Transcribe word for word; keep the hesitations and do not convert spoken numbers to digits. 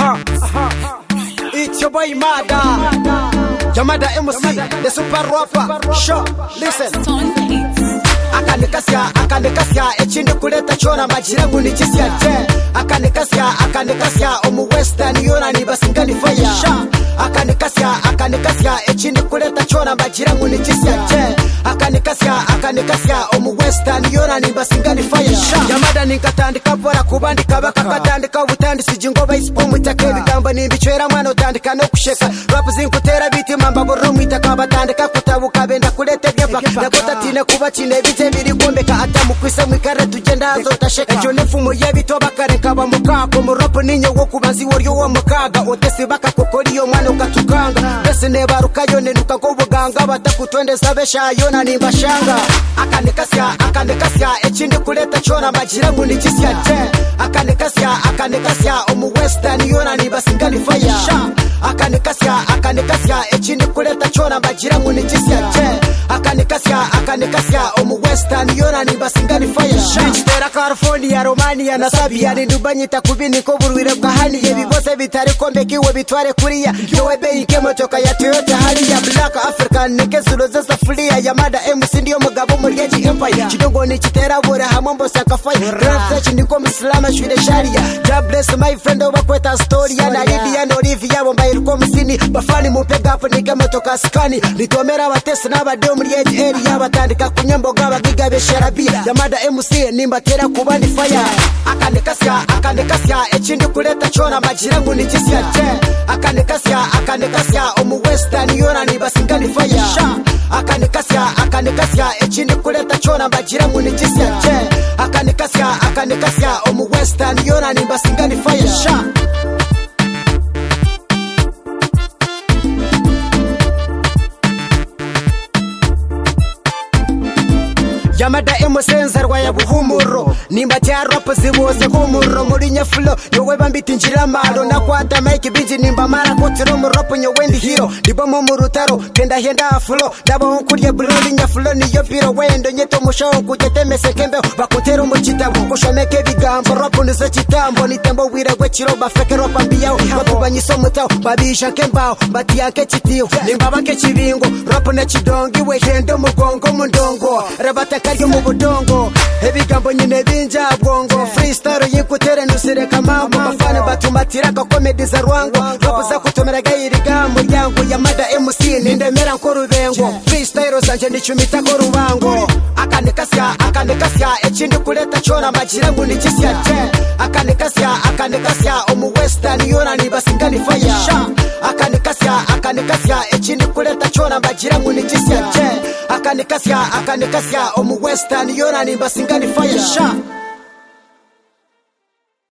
Aha, aha. It's your boy Mada, Yamada M C, the super rapper. Sure, listen. Akanikasia, akanikasia, echindi kuleta chona majirangu ni jisia je. Akanikasia, akanikasia, omu western yona ni basingani fire. Akanikasia, akanikasia, echindi kuleta chona majirangu ni jisia je. Akanikasia, akanikasia, omu western yona ni basingani fire. Yamada nikatandika pora kubandika baka katandika ubutandi sijingoba isipomu itake bigamba nimbichwera mwana utandika no kusheka. Rap zinkutera biti mamba boromu itakaba tandika kutabuka benda kulete gepa. Nakota tine kuba chine biti biri kombeka atamu kwisa mwikare tugenda azotasheka. Ejo nefumu yebito bakare kaba mukako muropo ninyo wo kubanzi woriyo wa mukaga otese baka kokoriyo mwana ukatukanga. Bese ne barukayo nenuka ngo buganga batakutwendeza beshayo na nimbashanga. Akanikasia, akanikasia, echindi kuleta chona majirangu ni jisia je. Akanikasia, akanikasia, omu western yona ni basingani fire. Akanikasia, akanikasia, echindi kuleta chona majirangu ni jisia je. Akanikasia, akanikasia, omu western yona ni basingani fire. Bitch tera California, Romania na Sabia ni Dubai takubini ko buruire bwahani yebi bose bitari kombekiwe bitware kuriya. Yowe bei kemotoka ya Toyota hali ya Black African nekesulo za safuria ya Mada M C ndio mugabo muri Yeji Empire. Chidongo ni chitera bora hamombo sakafai. Rap search ndiko muslima shwide sharia. God bless my friend obakweta story ya na Lydia na Olivia bomba iruko musini. Bafani mupega hapo ni kemotoka skani. Litomera batese n'abadeo muri Yeji area batandika kunyambo gaba giga besharabia. Ya Mada M C nimba tera kubani fire. Akanikasia, akanikasia, echindi kuleta chona majirangu ni jisia je. Akanikasia, akanikasia, omu western yona ni basingani fire. Akanikasia, akanikasia, echindi kuleta chona majirangu ni jisia je. Akanikasia, akanikasia, omu western yona ni basingani fire. Yamada M C nzarwa ya buhumuro nimba tya rap ziboze kumuro muri nyaflo yowe bambita injira malo nakwata mike biji nimba mara kotiro mu rap nyowendi hero ndibo mu murutaro kenda henda aflo dabo nkurye broli nyaflo niyo biro wendo nyeto mushaho kujetemese kembe bakotero mu kitabo kushomeke bigambo rap nizo kitambo nitembo wiragwe kiro bafeke rap ambiyaho bakubanyiso mutaho babisha kembao batiyake kitiyo nimba bake kibingo rap na kidongi we hendo mugongo mundongo rabata karyo mu budongo ebigambo nyine binja bwongo freestyle yikutere nusireka mambo bafana batumatira ka comedy za rwango rap za kutomera gayiriga muryango ya Mada M C nindemera nkorubengo freestyle zanje ndicumita ko rubango. Akanikasia, akanikasia, echindi kuleta chona majirangu ni jisia je. Akanikasia, akanikasia, omu western yona ni basingani fire. Akanikasia, akanikasia, echindi kuleta chona majirangu ni jisia je. Akanikasia, akanikasia, omu western yona ni basingani fire.